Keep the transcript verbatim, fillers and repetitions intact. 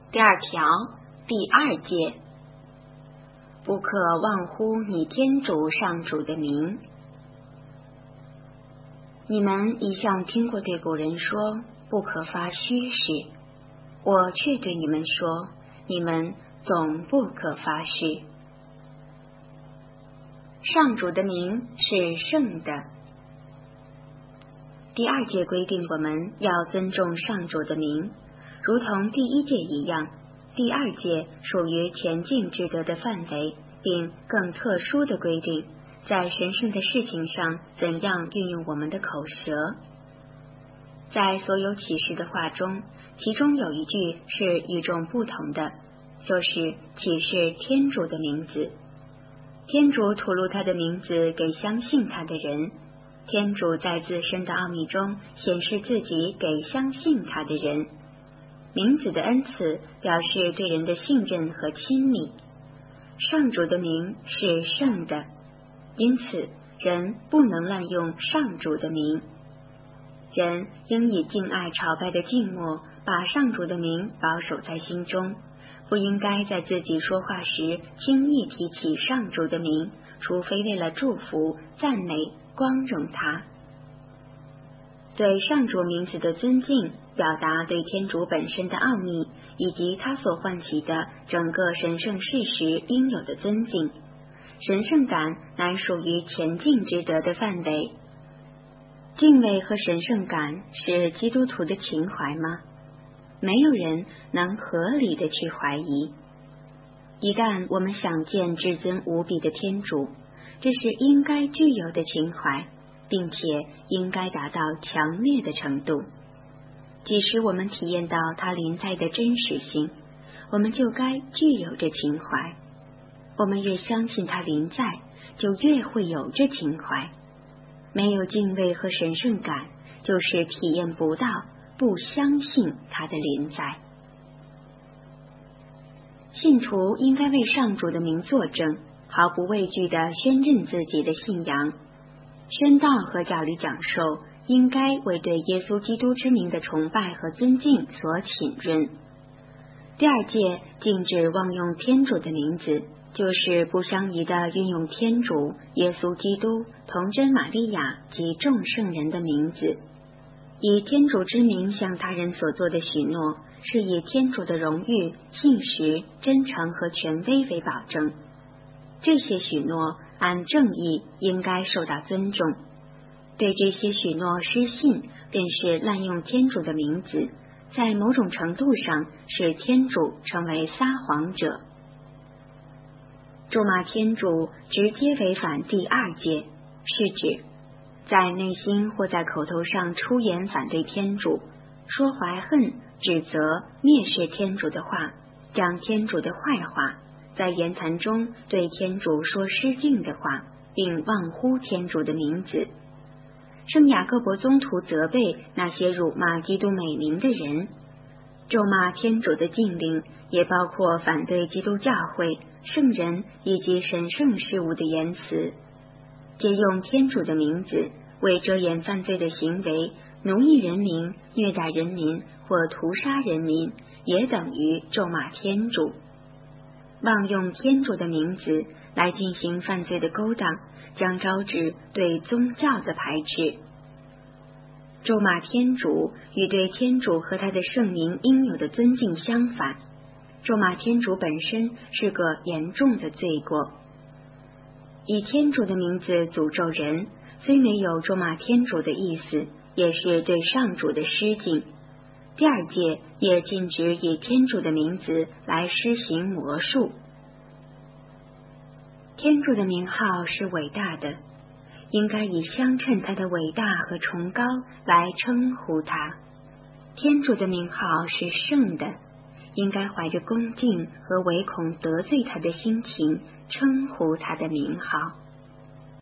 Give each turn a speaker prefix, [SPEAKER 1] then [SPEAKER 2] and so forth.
[SPEAKER 1] 第二条第二诫，不可忘乎你天主上主的名。你们一向听过对古人说不可发虚誓，我却对你们说，你们总不可发誓。上主的名是圣的。第二诫规定我们要尊重上主的名，如同第一诫一样，第二诫属于前进之德的范围，并更特殊的规定在神圣的事情上怎样运用我们的口舌。在所有启示的话中，其中有一句是与众不同的，就是启示天主的名字。天主吐露他的名字给相信他的人，天主在自身的奥秘中显示自己给相信他的人。名字的恩赐表示对人的信任和亲密。上主的名是圣的，因此人不能滥用上主的名。人应以敬爱朝拜的静默把上主的名保守在心中，不应该在自己说话时轻易提起上主的名，除非为了祝福、赞美、光荣他。对上主名字的尊敬，表达对天主本身的奥秘以及他所唤起的整个神圣事实应有的尊敬。神圣感乃属于前进之德的范围。敬畏和神圣感是基督徒的情怀吗？没有人能合理的去怀疑。一旦我们想见至尊无比的天主，这是应该具有的情怀，并且应该达到强烈的程度。即使我们体验到他临在的真实性，我们就该具有这情怀。我们越相信他临在，就越会有这情怀。没有敬畏和神圣感，就是体验不到，不相信他的临在。信徒应该为上主的名作证，毫不畏惧地宣认自己的信仰。宣道和教理讲授应该为对耶稣基督之名的崇拜和尊敬所浸润。第二诫禁止妄用天主的名字，就是不相宜地运用天主、耶稣基督、童真玛利亚及众圣人的名字。以天主之名向他人所做的许诺，是以天主的荣誉、信实、真诚和权威为保证。这些许诺按正义应该受到尊重。对这些许诺失信，便是滥用天主的名字，在某种程度上使天主成为撒谎者。咒骂天主直接违反第二诫，是指在内心或在口头上出言反对天主，说怀恨、指责、蔑视天主的话，讲天主的坏话，在言谈中对天主说失敬的话，并忘乎天主的名字。圣雅各伯宗徒责备那些辱骂基督美名的人。咒骂天主的禁令也包括反对基督教会、圣人以及神圣事物的言辞。借用天主的名字为遮掩犯罪的行为，奴役人民、虐待人民或屠杀人民，也等于咒骂天主。妄用天主的名字来进行犯罪的勾当，将招致对宗教的排斥。咒骂天主与对天主和他的圣名应有的尊敬相反。咒骂天主本身是个严重的罪过。以天主的名字诅咒人，虽没有咒骂天主的意思，也是对上主的失敬。第二诫也禁止以天主的名字来施行魔术。天主的名号是伟大的，应该以相称他的伟大和崇高来称呼他。天主的名号是圣的，应该怀着恭敬和唯恐得罪他的心情称呼他的名号。